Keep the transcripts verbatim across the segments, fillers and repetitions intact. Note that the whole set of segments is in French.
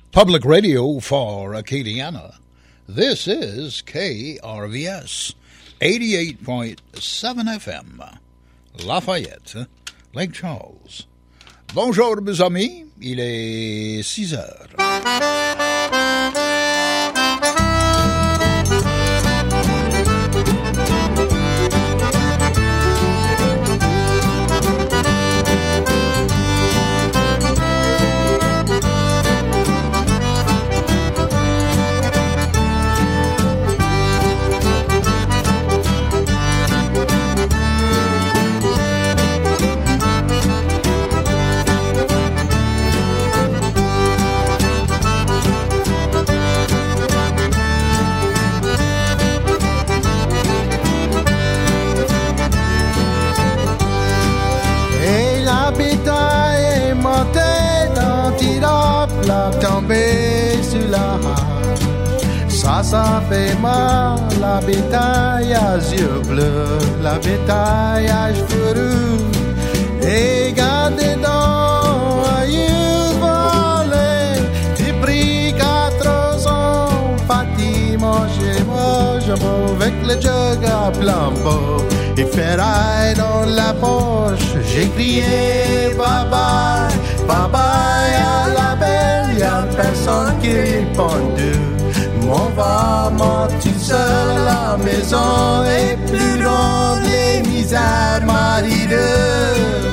Public radio for Acadiana. This is K R V S, eighty-eight point seven F M, Lafayette, Lake Charles. Bonjour mes amis, il est six heures. Tomber sur la hache, ça, ça fait mal. La bétail à yeux bleus, la bétail à cheveux roux. Et gardez dans à yeux volés, t'es pris quatre ans. Fatih, manger, mange avec le jug à flambeau. Et ferraille dans la poche, j'ai crié bye bye, bye bye à la belle, y'a personne qui répond. Mon maman tout seul à la maison et plus loin les misères marideux.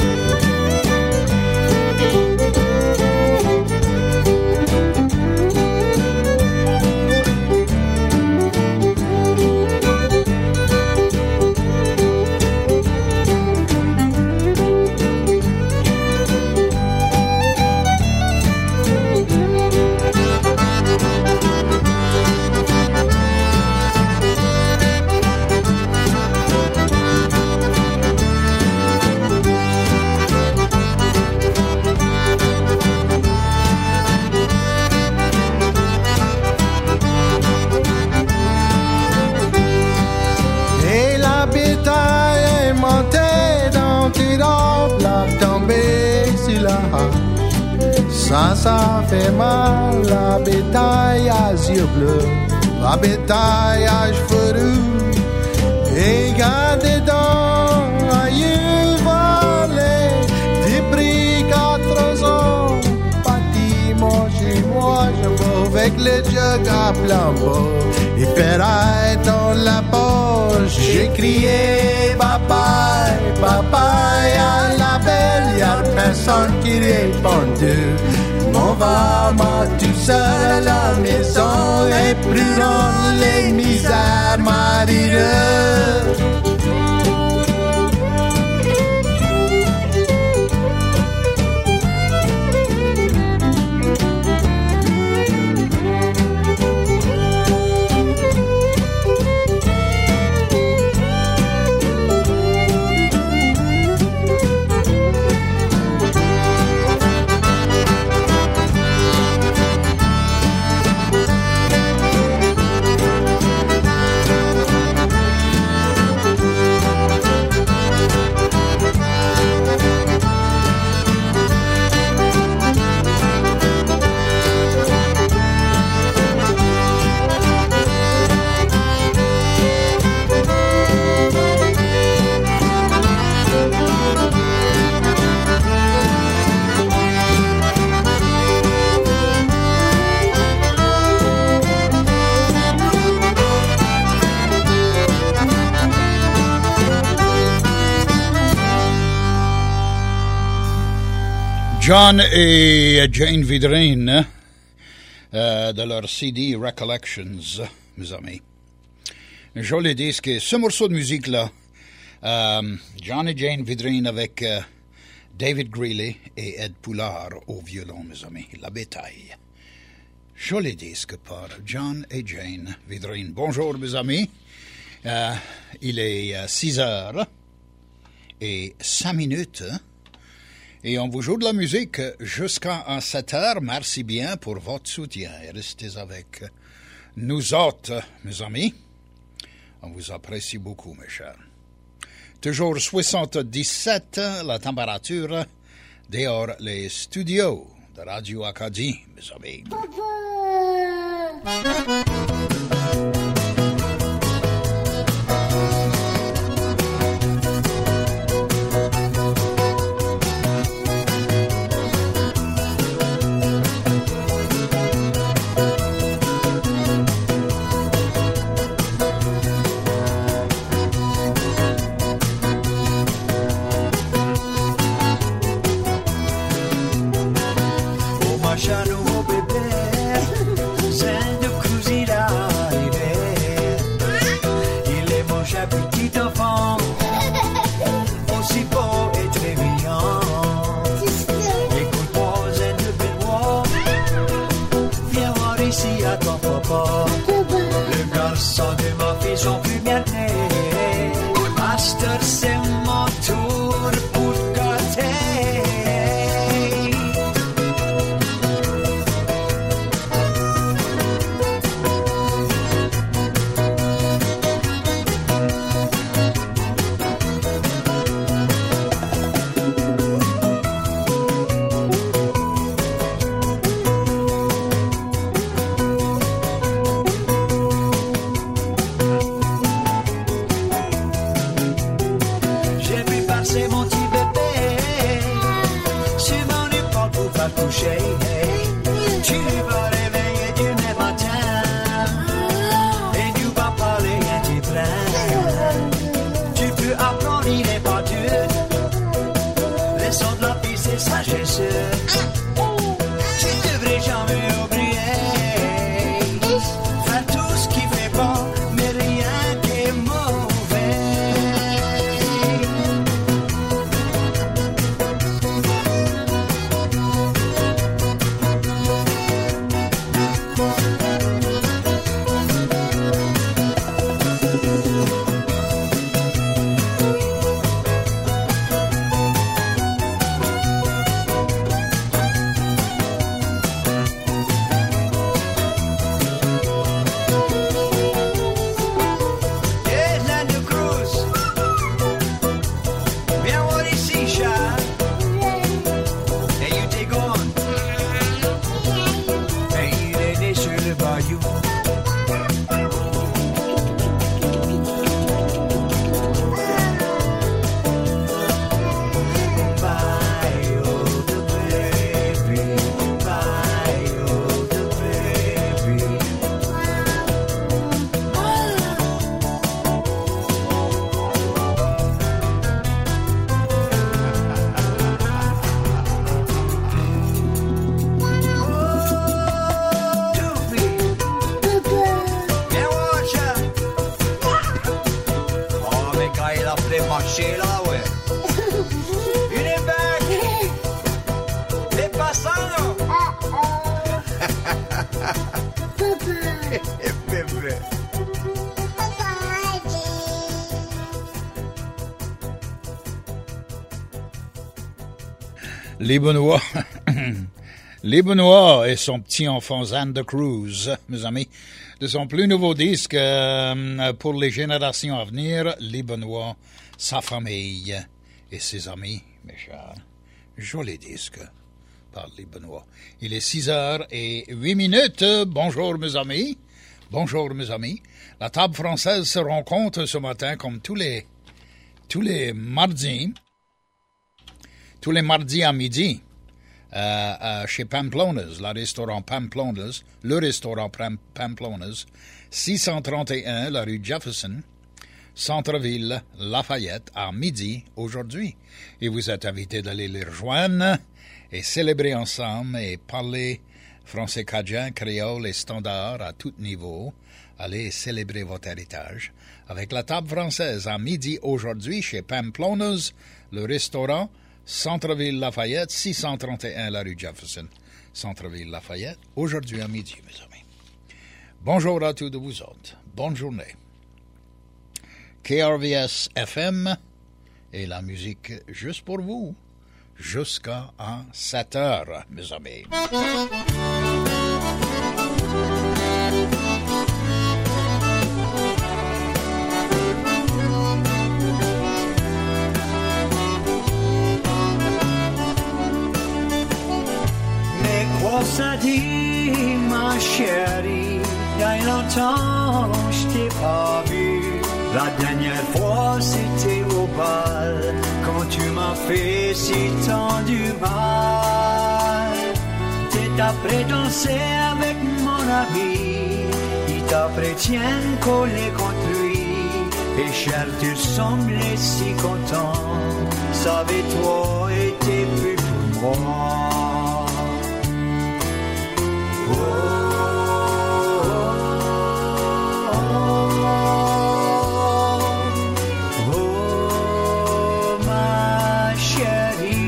Ça, ça fait mal, la bétail à yeux bleus, la bétail à cheveux roux. Et gardez dans à yeux volés, t'es pris quatre ans. Parti manger, moi je vais avec le jug à flambeau. Et ferraille dans la poche, j'ai crié bye bye, bye bye à la belle, y'a personne qui répond. On va moi tout seul à la maison et plus loin les misères marideux. John et Jane Vidrine euh, de leur C D Recollections, mes amis. Un joli disque. Ce morceau de musique-là, euh, John et Jane Vidrine avec euh, David Greeley et Ed Poulard au violon, mes amis. La bétaille. Joli disque par John et Jane Vidrine. Bonjour, mes amis. Euh, il est euh, six heures et cinq minutes. Et on vous joue de la musique jusqu'à sept heures. Merci bien pour votre soutien. Et restez avec nous autres, mes amis. On vous apprécie beaucoup, mes chers. Toujours soixante-dix-sept, la température dehors les studios de Radio Acadie, mes amis. Le garçon de ma fille sont plus bien nés. Master, c'est mon tour pour gâter. Tu vas réveiller demain matin et tu vas parler un petit plein. Tu peux apprendre, il n'est pas dur. Les sons de la vie, c'est sagesse. Tu devrais jamais oublier. Faire tout ce qui fait bon, mais rien qui est mauvais. Les Benoît, les Benoît et son petit-enfant Xander Cruz, mes amis, de son plus nouveau disque euh, pour les générations à venir, Les Benoît, sa famille et ses amis, mes chers. Joli disque par Les Benoît. Il est six heures et huit minutes. Bonjour, mes amis. Bonjour, mes amis. La table française se rencontre ce matin comme tous les, tous les mardis. Tous les mardis à midi, euh, euh, chez Pamplona's, le restaurant Pamplona's, le restaurant Pamplona's, six cent trente et un, la rue Jefferson, Centre-Ville, Lafayette, à midi aujourd'hui. Et vous êtes invités d'aller les rejoindre et célébrer ensemble et parler français cadien, créole et standard à tout niveau. Allez célébrer votre héritage avec la table française à midi aujourd'hui chez Pamplona's, le restaurant Centre-Ville Lafayette, six cent trente et un la rue Jefferson, Centre-Ville Lafayette, aujourd'hui à midi, mes amis. Bonjour à tous de vous autres. Bonne journée. K R V S F M et la musique juste pour vous, jusqu'à sept heures, mes amis. ça dit, ma chérie, il y a longtemps je t'ai pas vu. La dernière fois c'était au bal, quand tu m'as fait si tant du mal. T'es après danser avec mon ami, il t'appartient collé contre lui. Et cher, tu semblais si content, savais-toi était plus pour moi. Oh, oh, oh, ma chérie.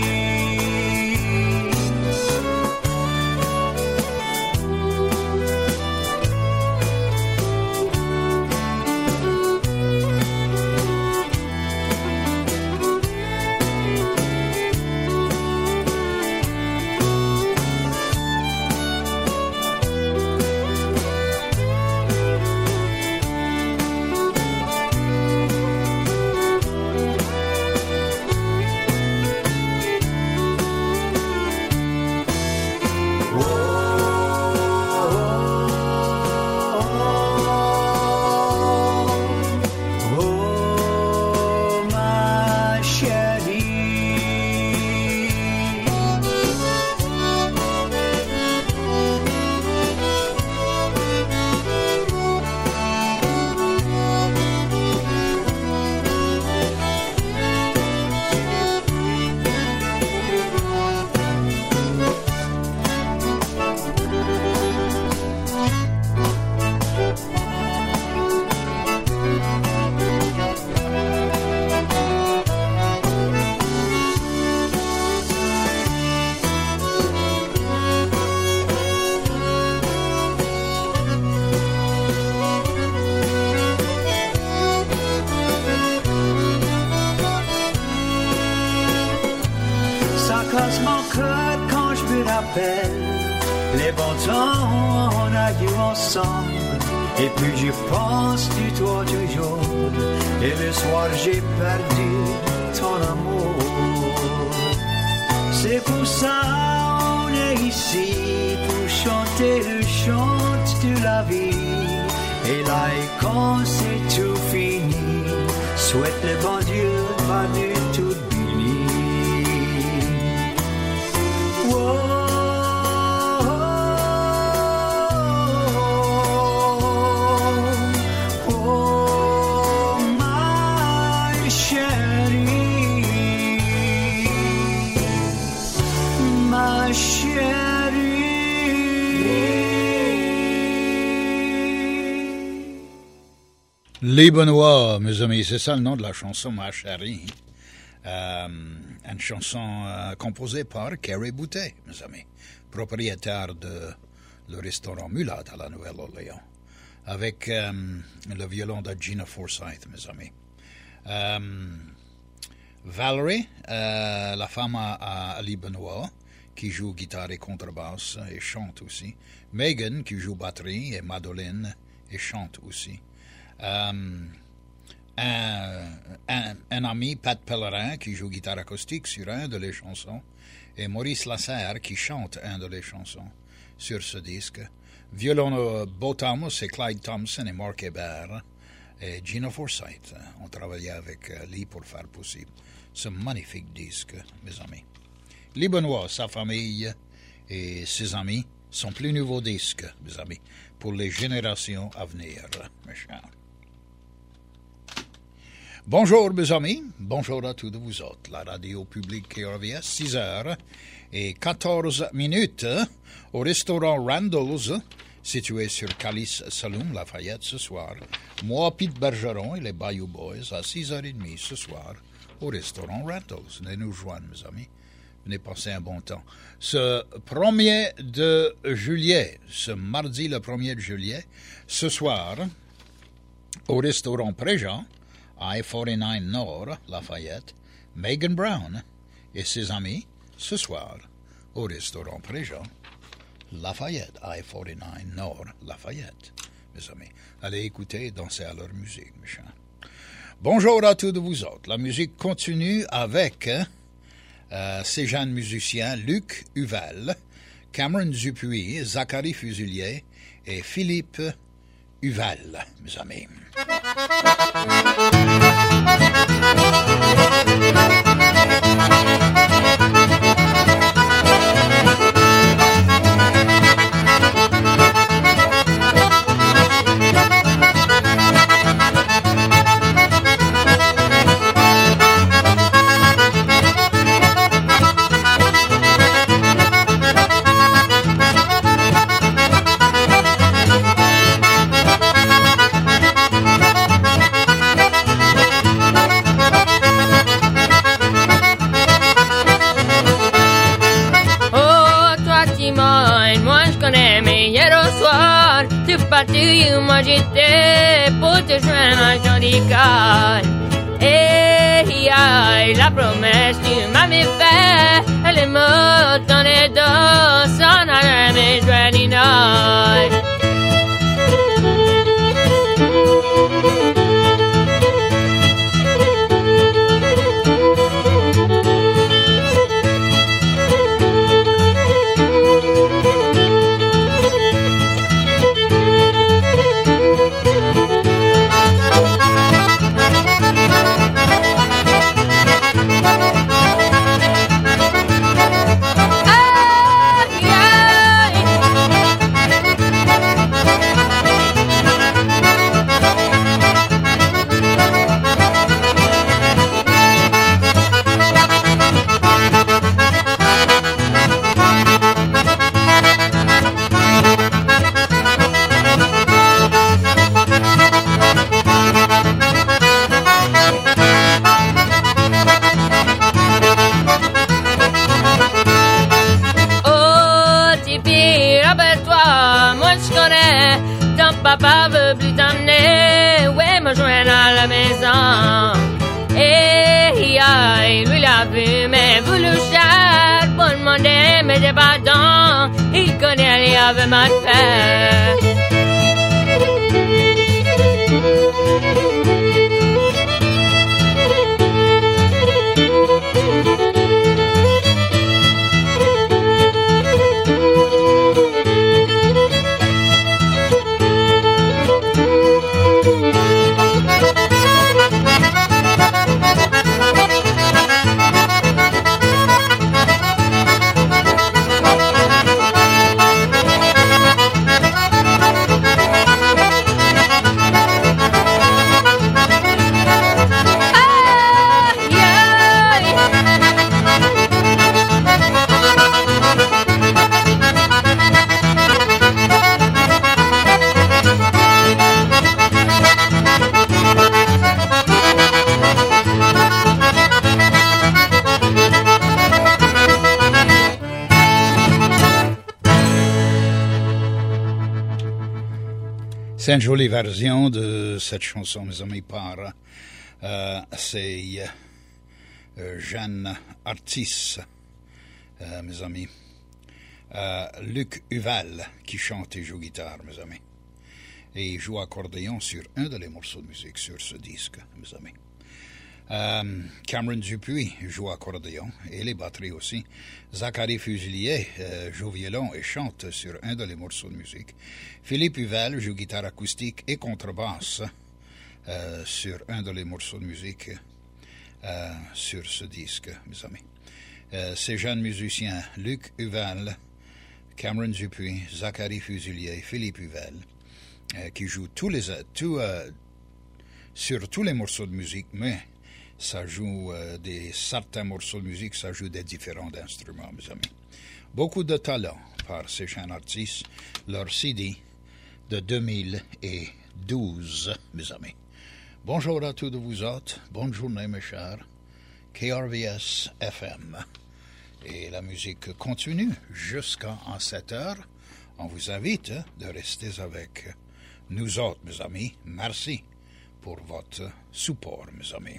Les bons temps on a eu ensemble, et plus j'y pense du toi toujours, et le soir j'ai perdu ton amour. C'est pour ça on est ici, pour chanter le chant de la vie. Et là et quand c'est tout fini, souhaite le bon Dieu ma nuit toute bénie. Oh, Les Benoît, mes amis, c'est ça le nom de la chanson, ma chérie. Euh, une chanson euh, composée par Kerry Boutet, mes amis, propriétaire de le restaurant Mulat à la Nouvelle-Orléans, avec euh, le violon de Gina Forsyth, mes amis. Euh, Valerie, euh, la femme à, à Lee Benoit, qui joue guitare et contrebasse et chante aussi. Megan, qui joue batterie, et Madeleine, et chante aussi. Um, un, un, un ami, Pat Pellerin, qui joue guitare acoustique sur un de les chansons, et Maurice Lasserre, qui chante un de les chansons sur ce disque. Violon Beau Thomas et Clyde Thompson et Mark Hébert et Gina Forsyth ont travaillé avec Lee pour faire possible ce magnifique disque, mes amis. Lee Benoit, sa famille et ses amis sont plus nouveaux disques, mes amis, pour les générations à venir, mes chers. Bonjour mes amis, bonjour à tous vous autres. La radio publique K R V S, six heures et quatorze minutes au restaurant Randall's, situé sur Calice Saloon, Lafayette ce soir. Moi, Pete Bergeron et les Bayou Boys à six heures trente ce soir au restaurant Randall's. Venez nous joindre mes amis, venez passer un bon temps. Ce premier de juillet, ce mardi le premier de juillet, ce soir au restaurant Préjean, I quarante-neuf Nord, Lafayette, Megan Brown et ses amis, ce soir, au restaurant Préjean, Lafayette, I quarante-neuf Nord, Lafayette, mes amis. Allez écouter et danser à leur musique, mes chers. Bonjour à tous vous autres. La musique continue avec euh, ces jeunes musiciens, Luc Huvel, Cameron Dupuis, Zachary Fusilier et Philippe Huval, mes amis. Tu m'agitais pour te joindre un joli corps. Et aïe, la promesse tu m'avais fait, elle est morte dans les dos, sans jamais jouer ni note. Papa veut plus t'emmener, ouais, me joindre à la maison. Et aïe, lui l'a vu, mais voulu cher pour demander mes pardons. Il connaît les avait mal fait. C'est une jolie version de cette chanson, mes amis, par euh, ces euh, jeunes artistes, euh, mes amis. Euh, Luc Huval, qui chante et joue guitare, mes amis. Et il joue accordéon sur un de les morceaux de musique sur ce disque, mes amis. Euh, Cameron Dupuis joue accordéon et les batteries aussi. Zachary Fusilier euh, joue violon et chante sur un de les morceaux de musique. Philippe Huval joue guitare acoustique et contrebasse euh, sur un de les morceaux de musique euh, sur ce disque, mes amis. Euh, ces jeunes musiciens, Luc Huval, Cameron Dupuis, Zachary Fusilier, Philippe Huval, euh, qui jouent tous les, tout, euh, sur tous les morceaux de musique, mais ça joue euh, des certains morceaux de musique, ça joue des différents instruments, mes amis. Beaucoup de talent par ces jeunes artistes. Leur C D de deux mille douze, mes amis. Bonjour à tous de vous autres. Bonne journée, mes chers. K R V S F M. Et la musique continue jusqu'à sept heures. On vous invite de rester avec nous autres, mes amis. Merci pour votre support, mes amis.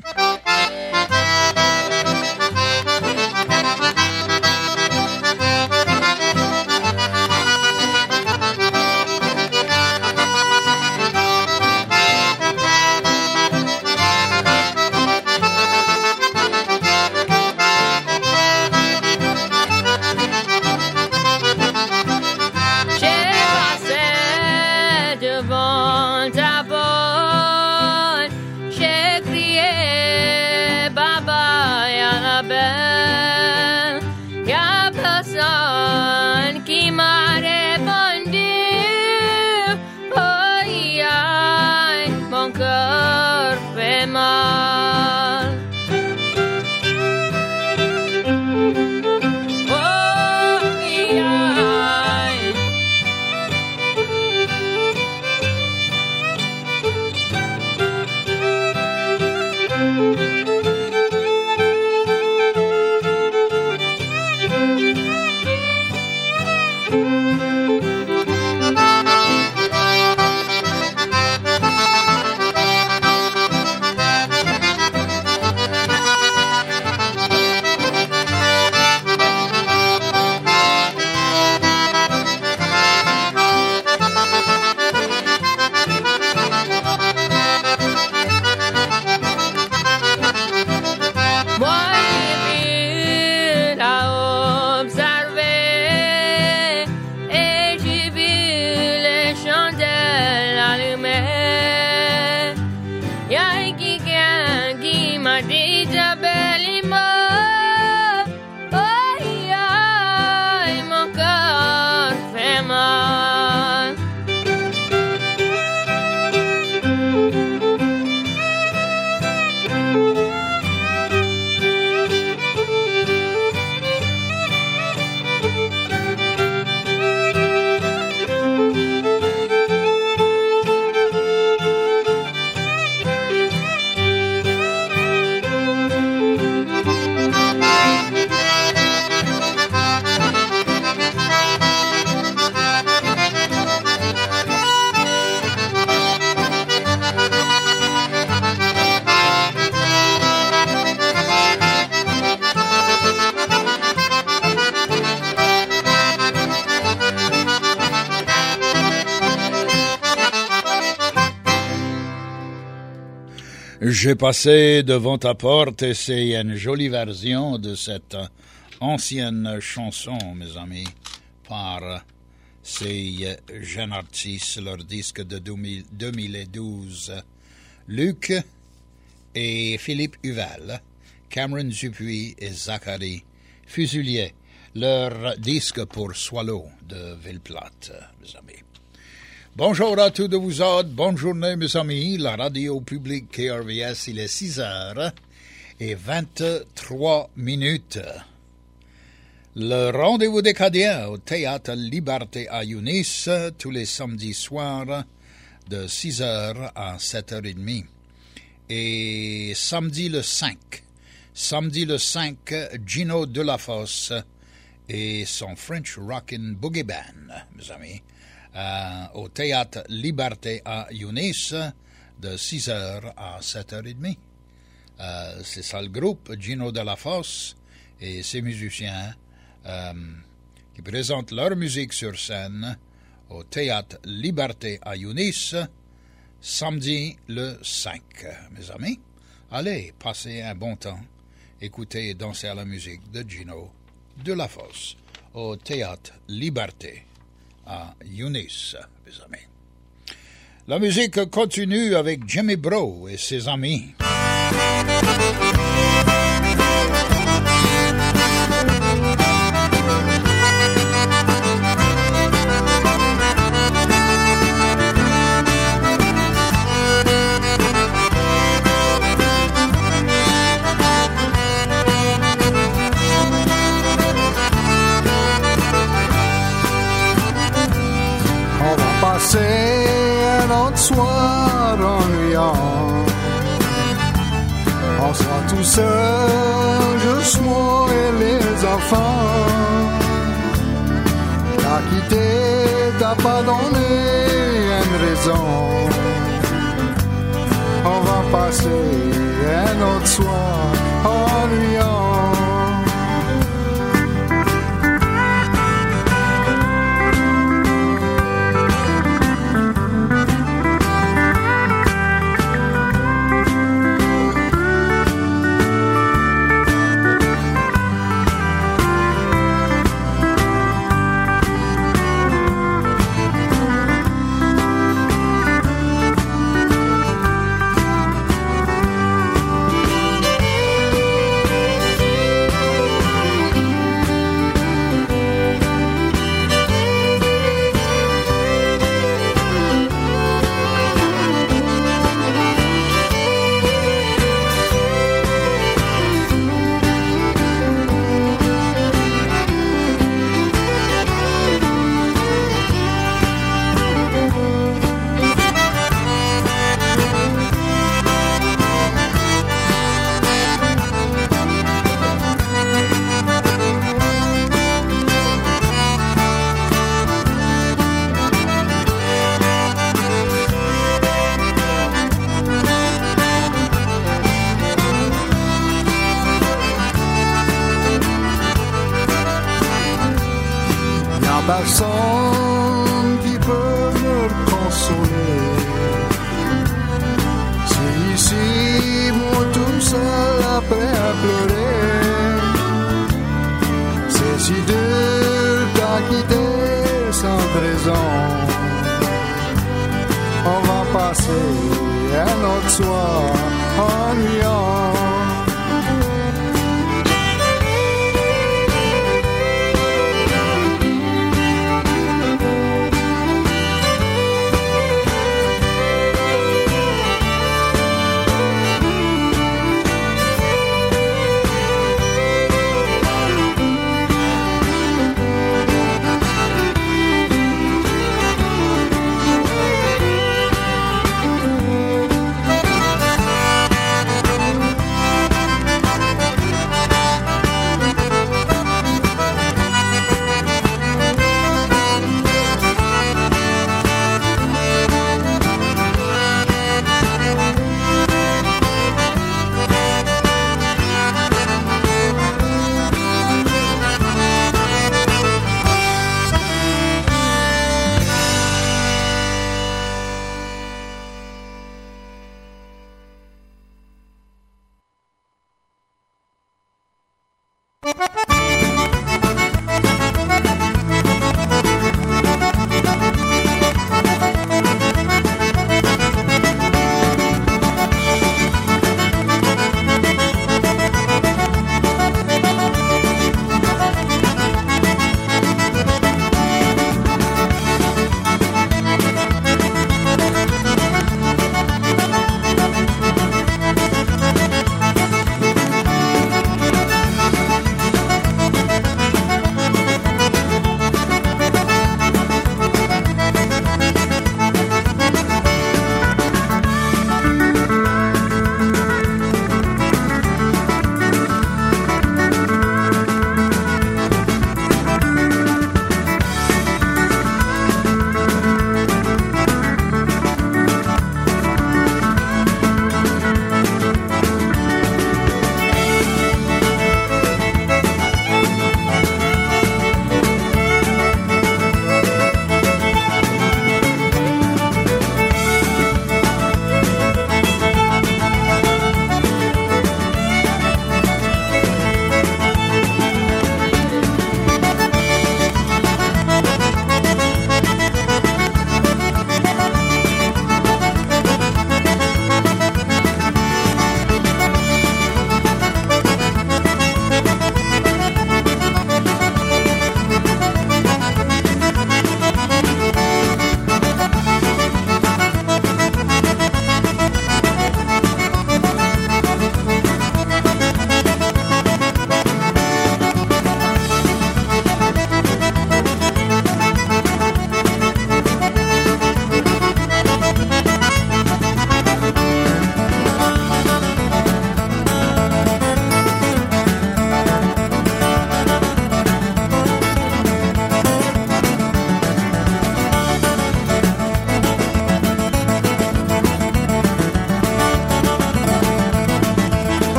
J'ai passé devant ta porte et c'est une jolie version de cette ancienne chanson, mes amis, par ces jeunes artistes, leur disque de deux mille douze. Luc et Philippe Huvel, Cameron Dupuis et Zachary Fuselier, leur disque pour Swallow de Ville-Plate, mes amis. Bonjour à tous de vous autres, bonne journée mes amis, la radio publique K R V S, il est six heures et vingt-trois minutes. Le rendez-vous des Cadiens au Théâtre Liberté à Younis, tous les samedis soirs de six heures à sept heures trente. Et samedi le cinq, samedi le cinq, Gino Delafosse et son French Rockin' Boogie Band, mes amis. Euh, au Théâtre Liberté à Younis de six heures à sept heures trente. Euh, c'est ça le groupe, Gino Delafosse et ses musiciens euh, qui présentent leur musique sur scène au Théâtre Liberté à Younis samedi le cinq, mes amis. Allez, passez un bon temps, écoutez et dansez à la musique de Gino Delafosse au Théâtre Liberté à Younis, mes amis. La musique continue avec Jimmy Bro et ses amis. C'est un autre soir ennuyant. On sera tout seul, juste moi et les enfants. T'as quitté, t'as pas donné une raison. On va passer un autre soir ennuyant. Personne qui peut me consoler. C'est ici, moi tout seul après à pleurer. C'est si dur t'as quitté sans raison. On va passer un autre soir ennuyant.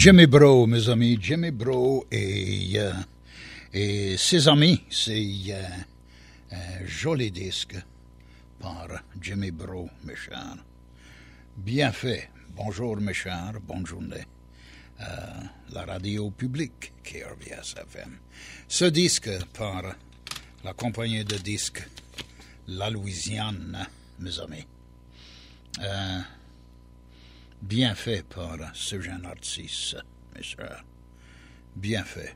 Jimmy Bro, mes amis, Jimmy Bro et, euh, et ses amis, c'est euh, un joli disque par Jimmy Bro, mes chers. Bien fait. Bonjour, mes chers, bonne journée. Euh, la radio publique, K R V S F M. Ce disque par la compagnie de disques La Louisiane, mes amis. Euh, bien fait par ce jeune artiste, mes chers. Bien fait.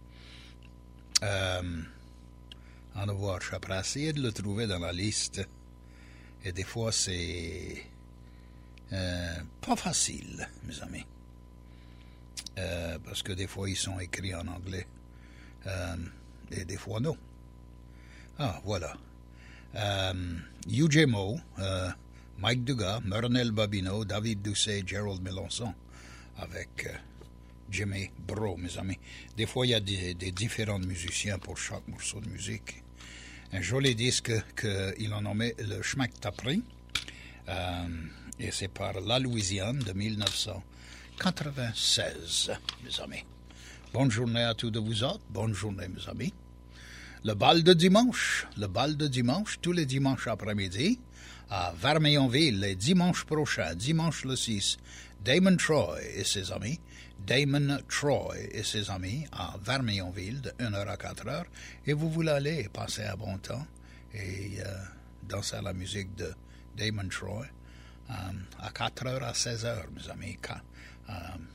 Euh, en avoir, je vais essayer de le trouver dans la liste. Et des fois, c'est euh, pas facile, mes amis. Euh, parce que des fois, ils sont écrits en anglais. Euh, et des fois, non. Ah, voilà. Euh, U J Moe, euh, Mike Dugas, Mernel Babineau, David Doucet, Gerald Melançon, avec euh, Jimmy Bro, mes amis. Des fois, il y a des, des différents musiciens pour chaque morceau de musique. Un joli disque qu'il en nommé le Schmack Tapri. Euh, et c'est par La Louisiane de mille neuf cent quatre-vingt-seize, mes amis. Bonne journée à tous de vous autres. Bonne journée, mes amis. Le bal de dimanche. Le bal de dimanche, tous les dimanches après-midi, à Vermeillonville, les dimanches prochains, dimanche le six, Damon Troy et ses amis, Damon Troy et ses amis à Vermeillonville de une heure à quatre heures, et vous voulez aller passer un bon temps et euh, danser à la musique de Damon Troy euh, à quatre heures à seize heures, mes amis. Euh,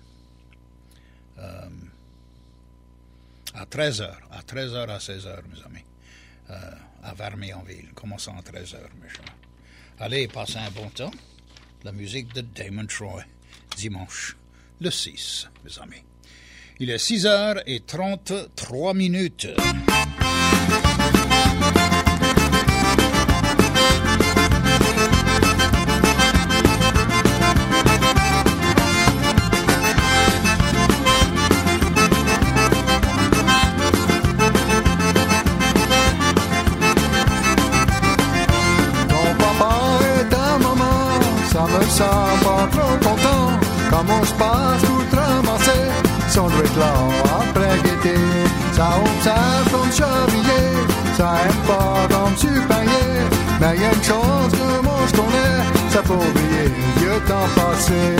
euh, à treize heures, à treize heures à seize heures, mes amis, euh, à Vermeillonville, commençant à treize heures, mes chers. Allez, passez un bon temps. La musique de Damon Troy, dimanche, le six, mes amis. Il est six heures trente-trois minutes. Ça pas trop content, comme on se passe tout ramassé, si on doit être là après guetter. Ça observe comme chevrier, ça aime pas comme supérieur, mais y a une chose que moi je connais, ça faut oublier, vieux temps passé.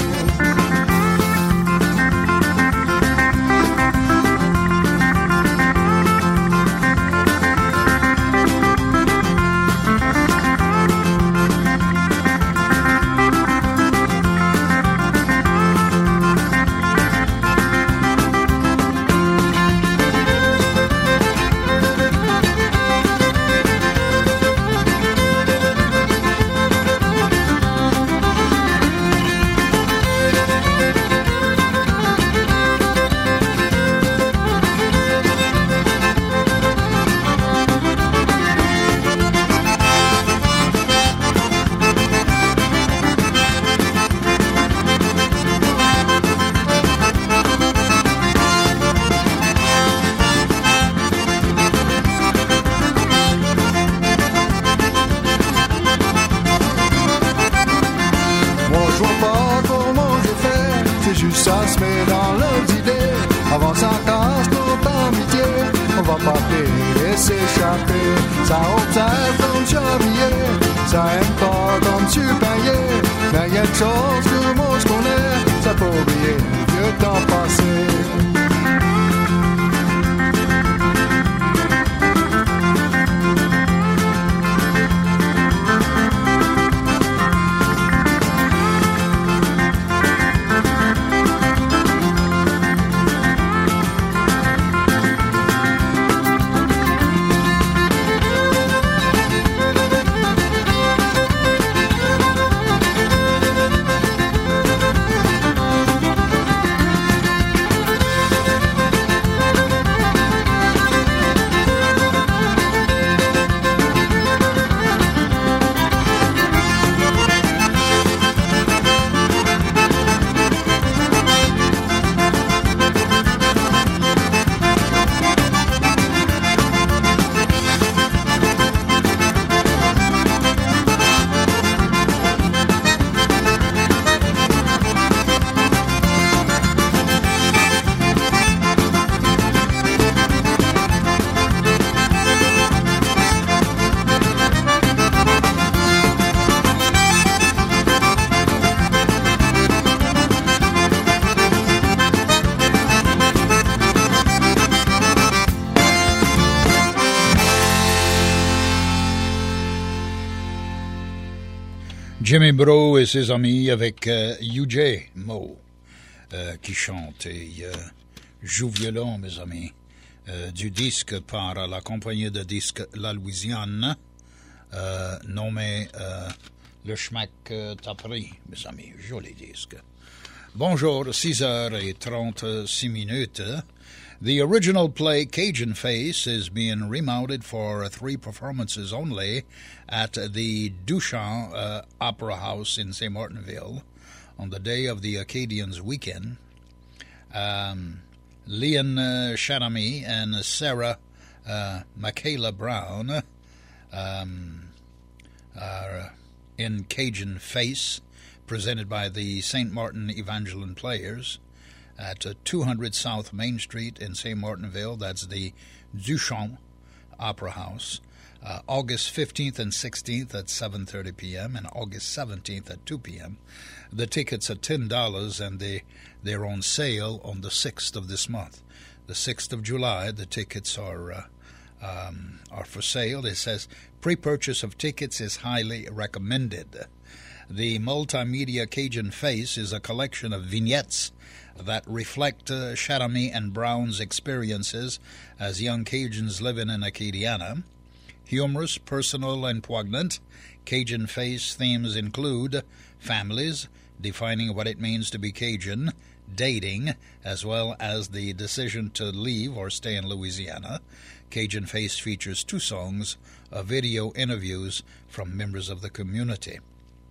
Jimmy Bro et ses amis avec euh, U J Mo euh, qui chante et euh, joue violon, mes amis, euh, du disque par la compagnie de disques La Louisiane, euh, nommé euh, Le Schmack euh, Tapri, mes amis, joli disque. Bonjour, six heures trente-six minutes. The original play Cajun Face is being remounted for three performances only at the Duchamp uh, Opera House in Saint Martinville on the day of the Acadians weekend. Um, Leon uh, Chanamy and Sarah uh, Michaela Brown um, are in Cajun Face, presented by the Saint Martin Evangeline Players at uh, two hundred South Main Street in Saint Martinville. That's the Duchamp Opera House. Uh, August fifteenth and sixteenth at seven thirty p.m. and August seventeenth at two p.m. The tickets are ten dollars and they, they're on sale on the sixth of this month. The sixth of July, the tickets are uh, um, are for sale. It says pre-purchase of tickets is highly recommended. The Multimedia Cajun Face is a collection of vignettes that reflect uh, Chanamy and Brown's experiences as young Cajuns living in Acadiana. Humorous, personal, and poignant, Cajun Face themes include families, defining what it means to be Cajun, dating, as well as the decision to leave or stay in Louisiana. Cajun Face features two songs, uh, video interviews from members of the community.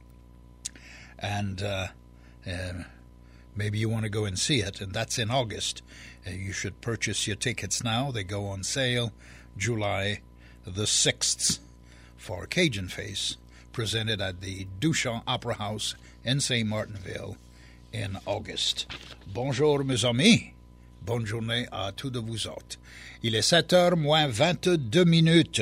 And uh, uh, maybe you want to go and see it, and that's in August. Uh, you should purchase your tickets now. They go on sale July the sixth for Cajun Face, presented at the Duchamp Opera House in Saint Martinville in August. Bonjour, mes amis. Bonne journée à tous de vous autres. Il est sept heures moins vingt-deux minutes.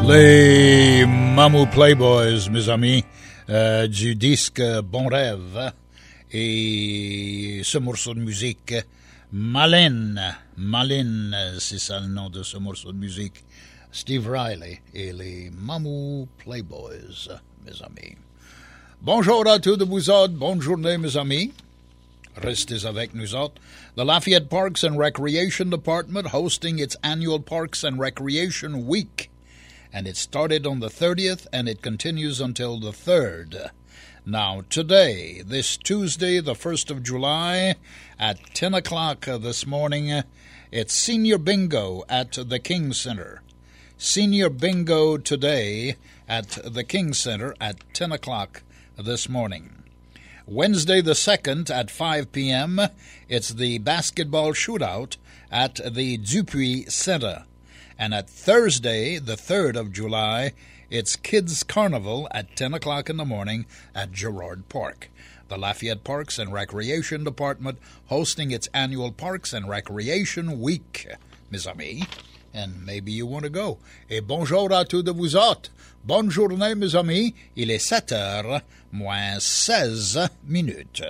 Les Mamou Playboys, mes amis, euh, du disque Bon Rêve, et ce morceau de musique, Malin, Malin, c'est ça le nom de ce morceau de musique, Steve Riley et les Mamou Playboys, mes amis. Bonjour à tous de vous autres, bonne journée mes amis. Restez avec nous autres. The Lafayette Parks and Recreation Department hosting its annual Parks and Recreation Week. And it started on the thirtieth and it continues until the third. Now, today, this Tuesday, the first of July, at ten o'clock this morning, it's Senior Bingo at the King Center. Senior Bingo today at the King Center at ten o'clock this morning. Wednesday the second at five p.m., it's the basketball shootout at the Dupuis Center. And at Thursday, the third of July, it's Kids Carnival at ten o'clock in the morning at Girard Park. The Lafayette Parks and Recreation Department hosting its annual Parks and Recreation Week, mes amis. And maybe you want to go. Et bonjour à tous de vous autres. Bonne journée, mes amis. Il est sept heures moins seize minutes.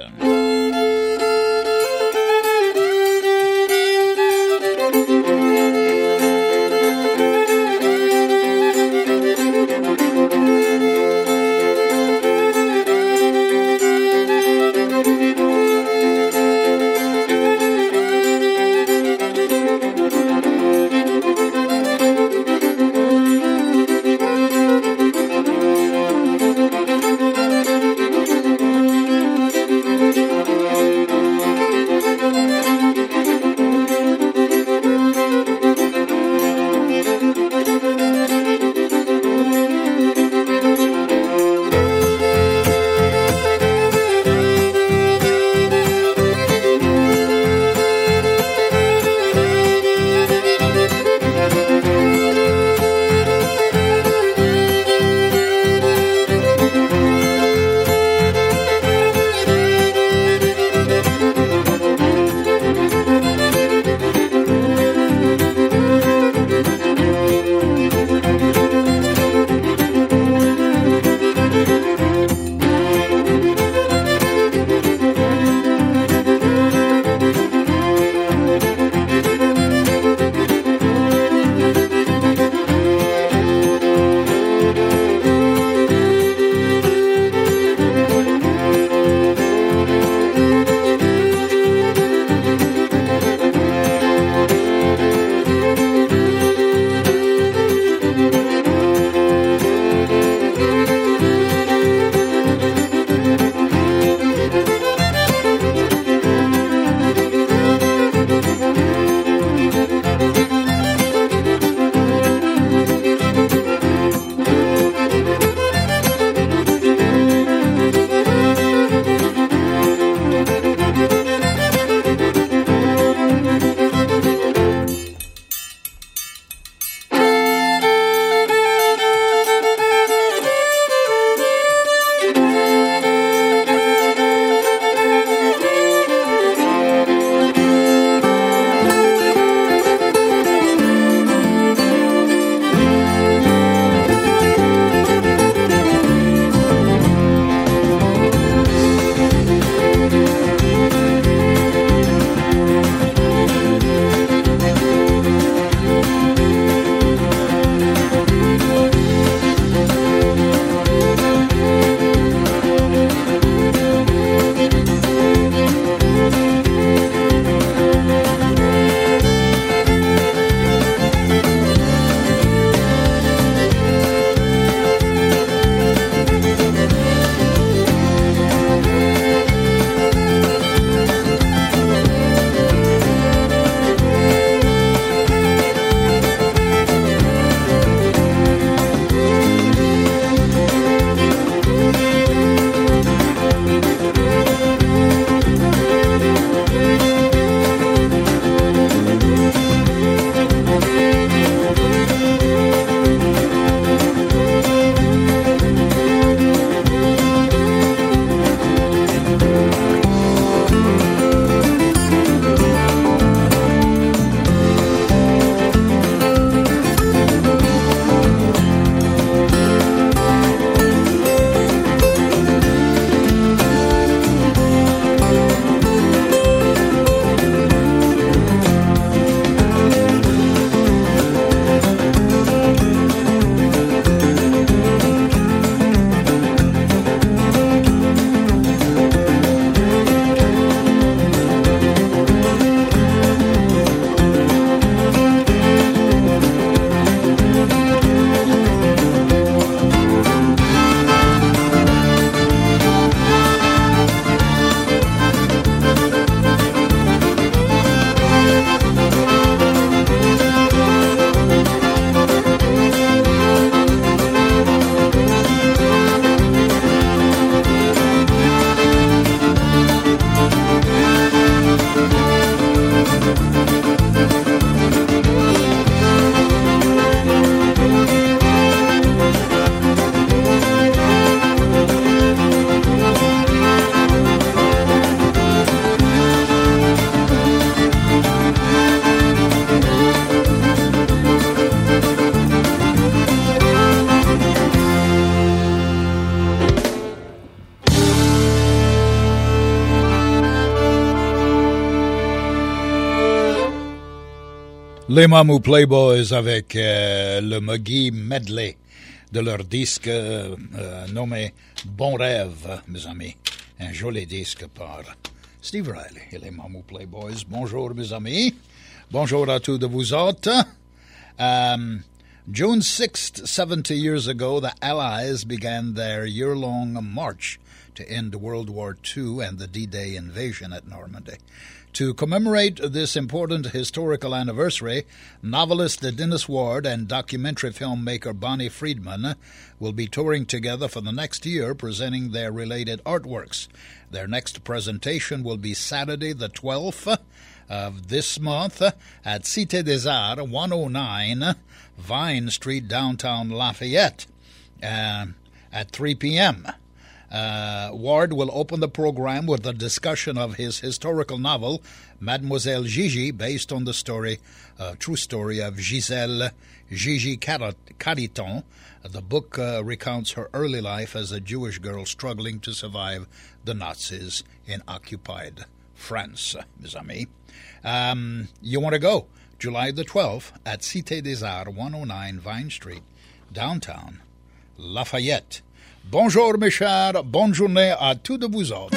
Les Mamou Playboys avec euh, le Muggy Medley de leur disque euh, euh, nommé Bon Rêve, mes amis. Un joli disque par Steve Riley et les Mamou Playboys. Bonjour, mes amis. Bonjour à tous de vous autres. Um, June sixth, seventy years ago, the Allies began their year-long march to end World War Two and the D-Day invasion at Normandy. To commemorate this important historical anniversary, novelist Dennis Ward and documentary filmmaker Bonnie Friedman will be touring together for the next year, presenting their related artworks. Their next presentation will be Saturday the twelfth of this month at Cité des Arts, one oh nine Vine Street, downtown Lafayette, uh, at three p.m. Uh, Ward will open the program with a discussion of his historical novel, Mademoiselle Gigi, based on the story, uh, true story of Giselle Gigi Cariton. The book uh, recounts her early life as a Jewish girl struggling to survive the Nazis in occupied France, mes amis. Um, you want to go? July the twelfth at Cité des Arts, one oh nine Vine Street, downtown Lafayette. Bonjour mes chers, bonne journée à tous de vous autres.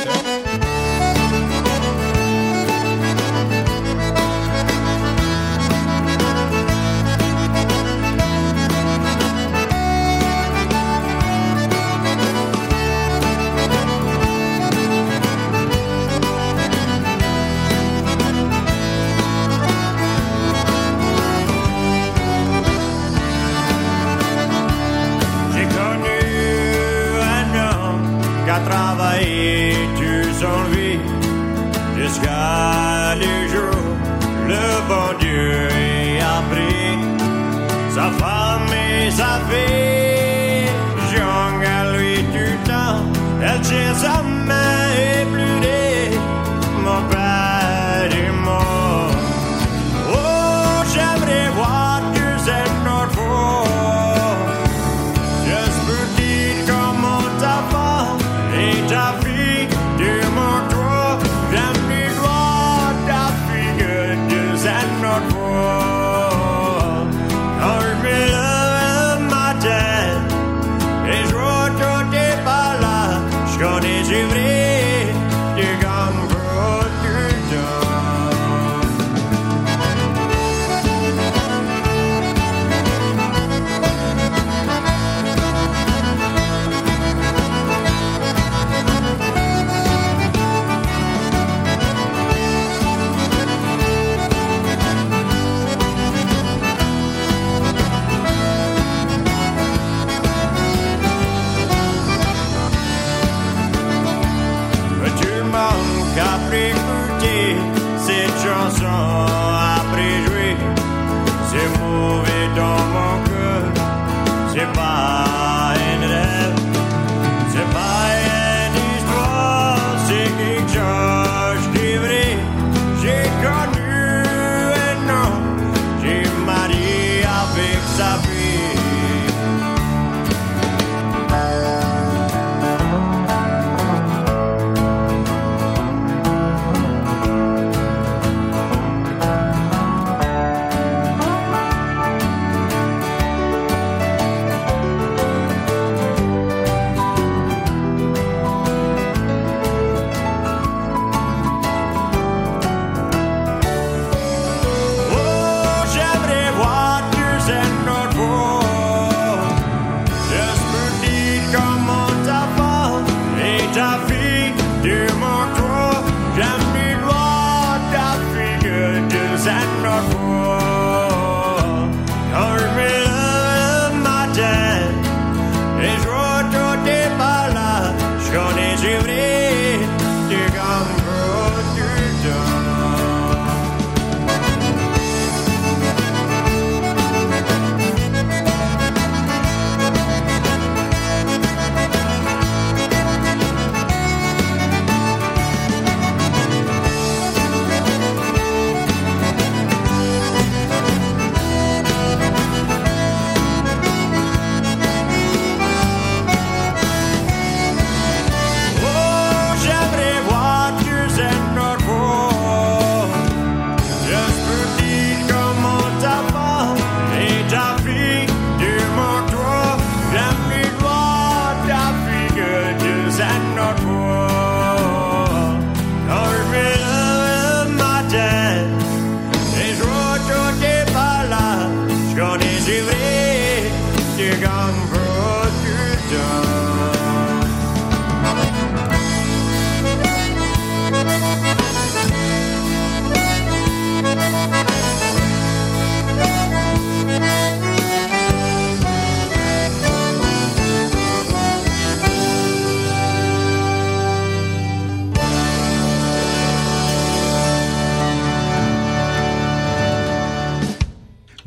Jusqu'à les jours, le bon Dieu y a pris sa femme et sa fille, jongle à lui du temps, elle tient sa main et pleurée, mon père est mort. Oh, j'aimerais voir que c'est notre faute, juste pour dire comment ta femme et ta fille de mon toit. And not war. Quand je me lève le matin et je retourne par là, je connais du vrai.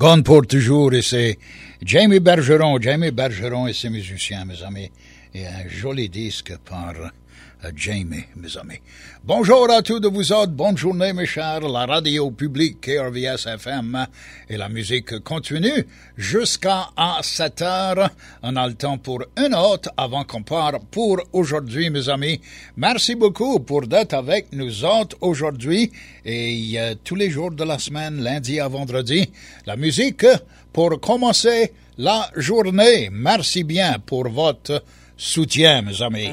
bonne pour toujours, et c'est Jamie Bergeron, Jamie Bergeron et ses musiciens, mes amis, et un joli disque par uh, Jamie, mes amis. Bonjour à tous de vous autres, bonne journée mes chers, la radio publique K R V S F M et la musique continue jusqu'à sept heures. On a le temps pour une autre avant qu'on part pour aujourd'hui mes amis. Merci beaucoup pour d'être avec nous autres aujourd'hui et euh, tous les jours de la semaine, lundi à vendredi. La musique pour commencer la journée. Merci bien pour votre soutien mes amis.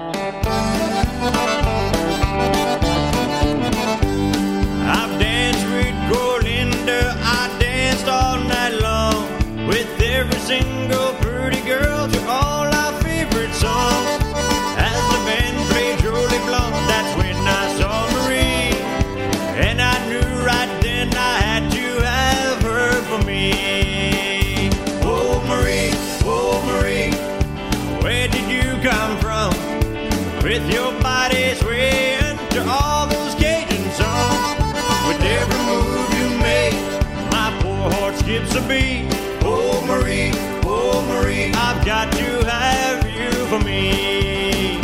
I've danced with Golinda, I danced all night long with every single pretty girl to all our favorite songs. As the band played Jolie Blanc, that's when I saw Marie, and I knew right then I had to have her for me. Oh Marie, oh Marie, where did you come from? With your body swaying to all those Cajun songs. With every move you make, my poor heart skips a beat. Oh Marie, oh Marie, I've got to have you for me.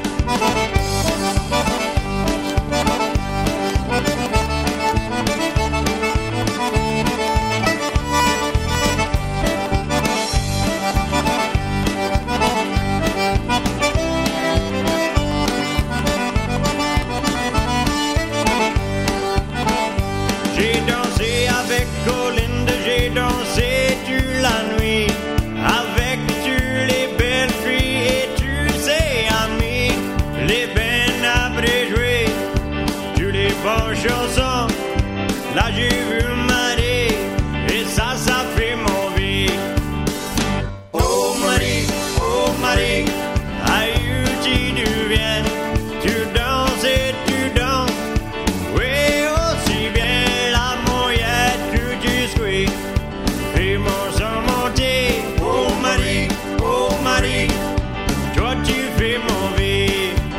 J'ai dansé avec Golinda, j'ai dansé toute la nuit avec toutes les belles filles et tous ses amis. Les bennes après jouer tous les bonnes chansons. Là j'ai vu Marie et ça, ça fait mon vie. Oh Marie, oh Marie, aïe tu deviens, tu danses et tu danses. Oui, aussi bien la moyenne que tu squeaks. Fais-moi sans monter, oh Marie, oh Marie, toi tu fais mon vie.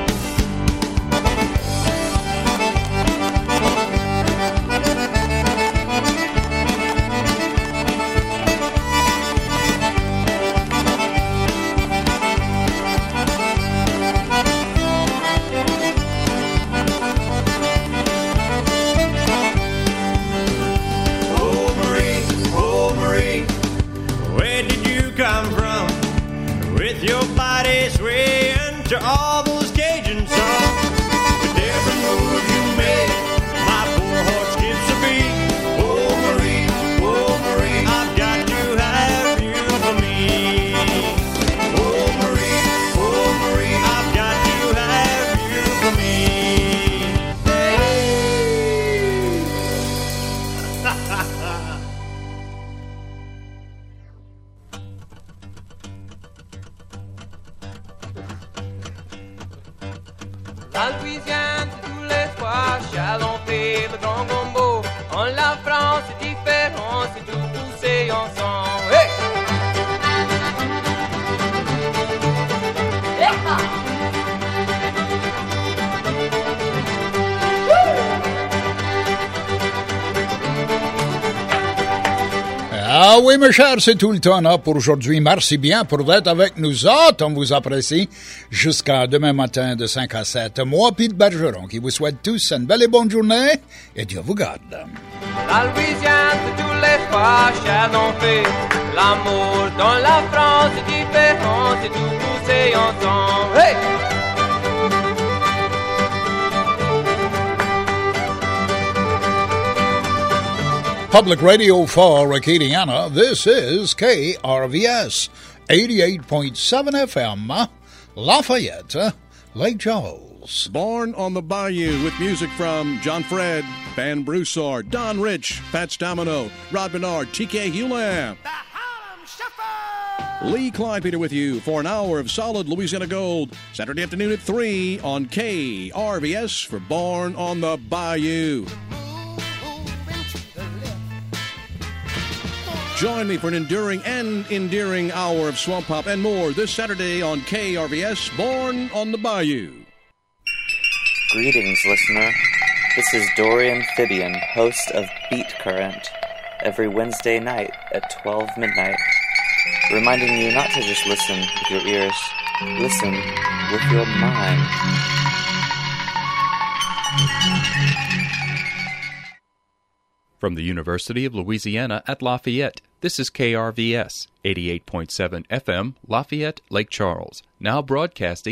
Oh Marie, oh Marie, where did you come from? With your body swaying to all those Cajun songs. With every move you make, my poor heart skips a beat. Oh Marie, oh Marie, I've got to have you for me. Oh Marie, oh Marie, I've got to have you for me. La Louisiane, c'est tous les soirs, chalon fait le grand gombo. En la France, c'est différent, c'est tout poussé ensemble. Hey! Ah oui, mes chers, c'est tout le temps là pour aujourd'hui. Merci bien pour être avec nous autres. On vous apprécie jusqu'à demain matin de cinq à sept. Moi, Pete Bergeron, qui vous souhaite tous une belle et bonne journée et Dieu vous garde. La Louisiane, c'est tous les soirs, chalon fait l'amour. Dans la France, c'est différent, c'est tout poussé ensemble. Hey! Public Radio for Acadiana, this is K R V S eighty-eight point seven F M, Lafayette, Lake Charles. Born on the Bayou with music from John Fred, Van Broussard, Don Rich, Fats Domino, Rod Bernard, T K Hewlam. The Harlem Shuffle! Lee Kleinpeter with you for an hour of solid Louisiana gold, Saturday afternoon at three on K R V S for Born on the Bayou. Join me for an enduring and endearing hour of swamp pop and more this Saturday on K R V S, Born on the Bayou. Greetings, listener. This is Dory Amphibian, host of Beat Current. every Wednesday night at twelve midnight, reminding you not to just listen with your ears, listen with your mind. From the University of Louisiana at Lafayette, this is K R V S, eighty-eight point seven F M, Lafayette, Lake Charles, now broadcasting